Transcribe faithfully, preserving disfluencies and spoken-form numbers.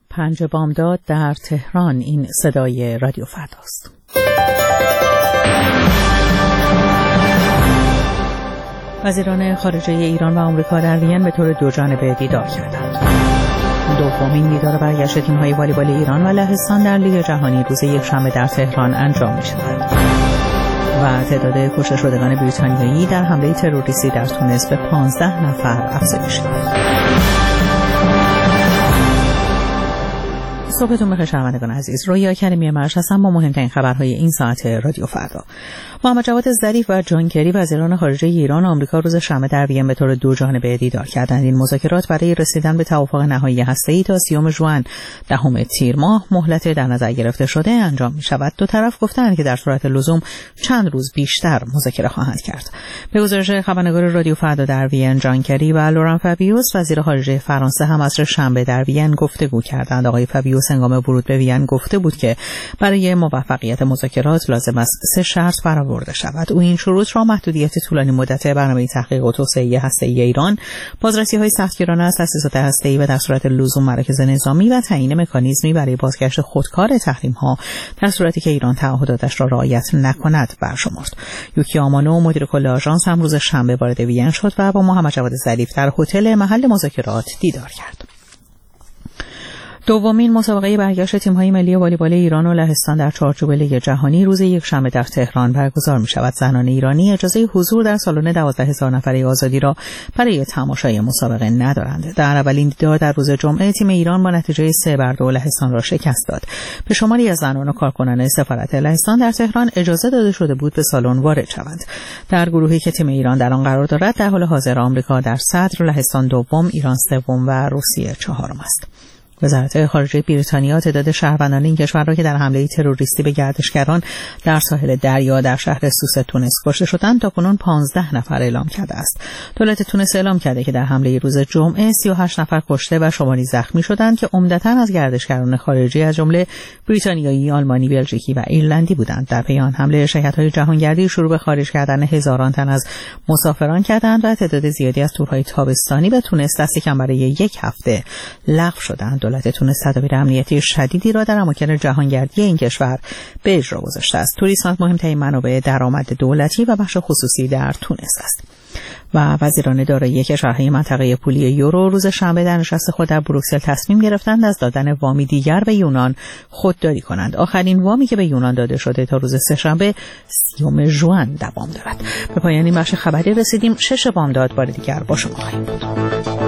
پنج بامداد در تهران. این صدای رادیو فرداست. وزیران خارجه ایران و آمریکا در وین به طور دوجانبه دیدار کردند. دومین دیدار برگشت تیم‌های والیبال ایران و لهستان در لیگ جهانی روز یکشنبه در تهران انجام می‌شود. و تعداد کشته شدگان بریتانیایی در حمله تروریستی در تونس به پانزده نفر افزایش یافت. صبحتون بخیر شنوندگان عزیز. رویا کریمی مرش هستم با مهمترین خبرهای این ساعت رادیو فردا. محمد جواد ظریف و جان کری وزیران خارجه ایران و آمریکا روز شنبه در وین به طور دوجانبه دیدار کردند. این مذاکرات برای رسیدن به توافق نهایی هسته‌ای تا سیوم ژوئن دهم تیر ماه مهلت در نظر گرفته شده انجام می‌شود. دو طرف گفتند که در صورت لزوم چند روز بیشتر مذاکره خواهند کرد. به گزارش خبرنگار رادیو فردا در وین، جان کری و لوران فابیوس وزیر خارجه فرانسه هم عصر شنبه در وین گفتگو کردند. آقای فابیوس هنگام ورود به وین گفته بود که برای موفقیت مذاکرات لازم است سه شرط برآورده شود. او این شروط را محدودیت طولانی مدت برنامه تحقیق و توسعه هسته‌ای ایران، بازرسی‌های سختگیرانه از تأسیسات هسته‌ای و در صورت لزوم مراکز نظامی و تعیین مکانیزمی برای بازگشت خودکار تحریم‌ها در صورتی که ایران تعهداتش را رعایت نکند برشمرد. یوکی آمانو مدیر کل آژانس هم روز شنبه وارد وین شد و با محمد جواد ظریف در هتل محل مذاکرات دیدار کرد. دومین مسابقه برگشت تیم‌های ملی والیبال ایران و لهستان در چارچوب لیگ جهانی روز یکشنبه در تهران برگزار می‌شود. زنان ایرانی اجازه حضور در سالن دوازده هزار نفره آزادی را برای تماشای مسابقه ندارند. در اولین دیدار در روز جمعه تیم ایران با نتیجه سه بر دو لهستان را شکست داد. به شماری از زنان و کارکنان سفارت لهستان در تهران اجازه داده شده بود به سالن وارد شوند. در گروهی که تیم ایران در آن قرار دارد در حال حاضر آمریکا در صدر، لهستان دوم، ایران سوم و روسیه چهارم است. وزارت خارجه بریتانیا تعداد شهروندان این کشور را که در حمله تروریستی به گردشگران در ساحل دریا در شهر سوس تونس کشته شدند تاکنون پانزده نفر اعلام کرده است. دولت تونس اعلام کرده که در حمله روز جمعه سی و هشت نفر کشته و شماری زخمی شدند که عمدتاً از گردشگران خارجی از جمله بریتانیایی، آلمانی، بلژیکی و ایرلندی بودند. در پی آن حمله شرکت‌های جهانگردی شروع به خارج کردن هزاران تن از مسافران کردند و تعداد زیادی از تورهای تابستانی به تونس دست کم برای یک هفته لغو شدند. دولت تونس تدابیر امنیتی شدیدی را در اماکن جهانگردی این کشور به اجرا گذاشته است. توریسم مهمترین منابع درآمد دولتی و بخش خصوصی در تونس است. و وزیران دارایی کشورهای منطقه پولی یورو روز شنبه در نشست خود در بروکسل تصمیم گرفتند از دادن وامی دیگر به یونان خودداری کنند. آخرین وامی که به یونان داده شده تا روز سه‌شنبه سیوم ژوئن دوام دارد. به پایان این بخش خبری رسیدیم. شش بامداد بار دیگر با شما خواهیم بود.